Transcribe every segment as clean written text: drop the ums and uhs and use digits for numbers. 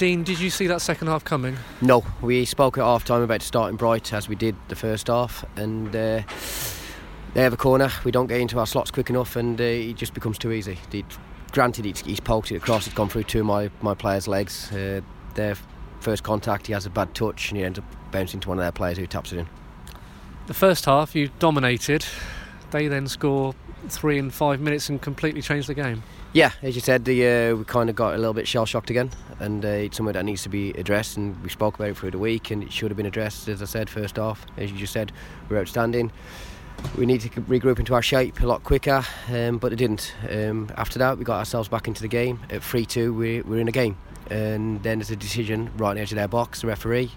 Dean, did you see that second half coming? No, we spoke at half time about starting bright as we did the first half, and they have a corner, we don't get into our slots quick enough, and it just becomes too easy. Granted, he's poked it across, it's gone through two of my players' legs. Their first contact, he has a bad touch and he ends up bouncing to one of their players who taps it in. The first half you dominated, they then score 3 in 5 minutes and completely changed the game. Yeah, as you said, we kind of got a little bit shell-shocked again, and it's something that needs to be addressed, and we spoke about it through the week, and it should have been addressed. As I said, first half, as you just said, we're outstanding. We need to regroup into our shape a lot quicker, but it didn't. After that, we got ourselves back into the game. At 3-2, we're in a game, and then there's a decision right on the edge of their box. The referee,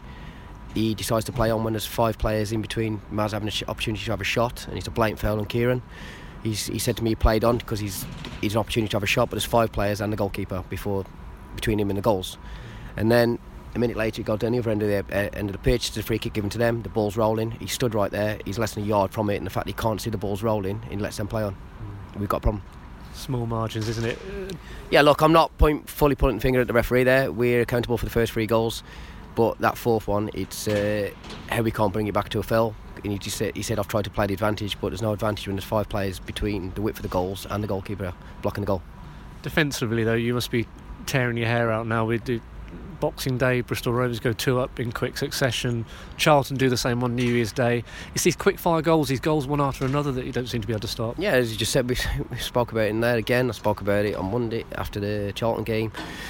he decides to play on when there's 5 players in between Maz having an opportunity to have a shot, and it's a blatant foul on Kieran. He said to me he played on because he's an opportunity to have a shot, but there's 5 players and the goalkeeper between him and the goals. And then a minute later, he got to the other end of the pitch. There's a free kick given to them. The ball's rolling. He stood right there. He's less than a yard from it, and the fact he can't see the ball's rolling, he lets them play on. We've got a problem. Small margins, isn't it? Yeah, look, I'm not fully pointing the finger at the referee there. We're accountable for the first 3 goals, but that fourth one, it's how we can't bring it back to a foul. And he said I've tried to play the advantage, but there's no advantage when there's 5 players between the width of the goals and the goalkeeper blocking the goal. Defensively, though, you must be tearing your hair out now. With the Boxing Day, Bristol Rovers go 2 up in quick succession. Charlton do the same on New Year's Day. It's these quick-fire goals, these goals one after another, that you don't seem to be able to stop. Yeah, as you just said, we spoke about it in there again. I spoke about it on Monday after the Charlton game.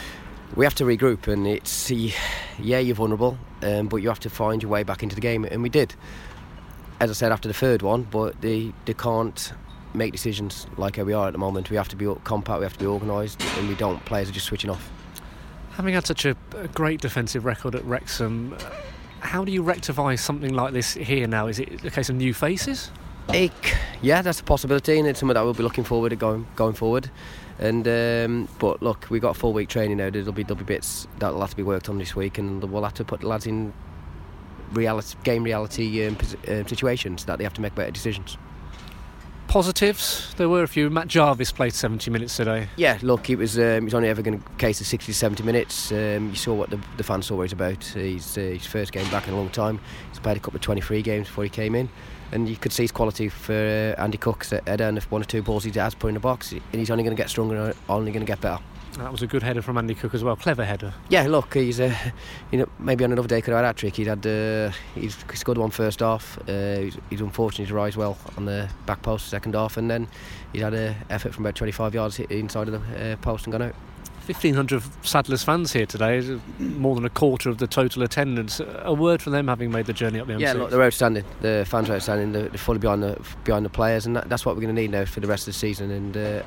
We have to regroup, and it's you're vulnerable, but you have to find your way back into the game, and we did. As I said, after the third one, but they can't make decisions like how we are at the moment. We have to be compact, we have to be organised, and we don't. Players are just switching off. Having had such a great defensive record at Wrexham, how do you rectify something like this here now? Is it a case of new faces? Yeah, that's a possibility, and it's something that we'll be looking forward to going forward. And but look, we've got a full week training now. There'll be bits that'll have to be worked on this week, and we'll have to put the lads in game reality situations that they have to make better decisions. Positives, there were a few. Matt Jarvis played 70 minutes today. Yeah, look, it was only ever going to case of 60 to 70 minutes. You saw what the fans saw what he's about. He's his first game back in a long time. He's played a couple of 23 games before he came in, and you could see his quality for Andy Cook's header, and if 1 or 2 balls he has put in the box, and he's only going to get stronger and only going to get better. That was a good header from Andy Cook as well. Clever header. Yeah, look, he's maybe on another day could have had a hat-trick. He's scored one first half. He's unfortunate to rise well on the back post second half, and then he's had an effort from about 25 yards inside of the post and gone out. 1,500 Sadler's fans here today, more than a quarter of the total attendance. A word for them having made the journey up the M6. Yeah, look, they're outstanding. The fans are outstanding. They're fully behind the players, and that's what we're going to need now for the rest of the season. And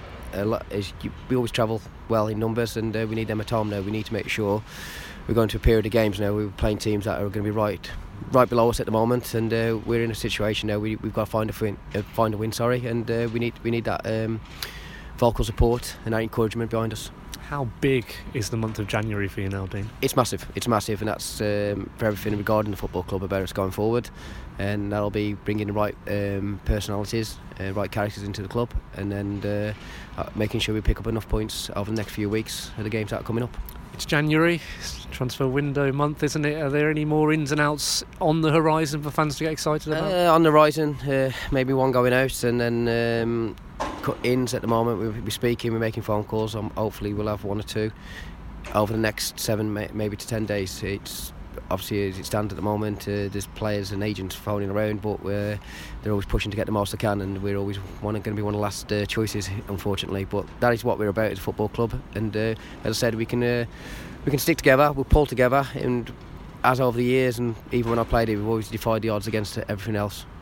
we always travel well in numbers, and we need them at home now. We need to make sure we're going to a period of games now. We're playing teams that are going to be right below us at the moment, and we're in a situation now. We've got to find a win. And we need that vocal support and that encouragement behind us. How big is the month of January for you now, Dean? It's massive, and that's for everything regarding the football club about us going forward, and that'll be bringing the right personalities, right characters into the club, and then making sure we pick up enough points over the next few weeks of the games that are coming up. It's January, it's transfer window month, isn't it? Are there any more ins and outs on the horizon for fans to get excited about? On the horizon, maybe one going out, and then ins at the moment. We're speaking, we're making phone calls. Hopefully we'll have 1 or 2 over the next 7 maybe to 10 days. It's obviously, as it stands at the moment, there's players and agents phoning around, but they're always pushing to get the most they can, and we're always going to be one of the last choices, unfortunately. But that is what we're about as a football club, and as I said, we can stick together, we'll pull together, and as over the years, and even when I played it, we've always defied the odds against everything else.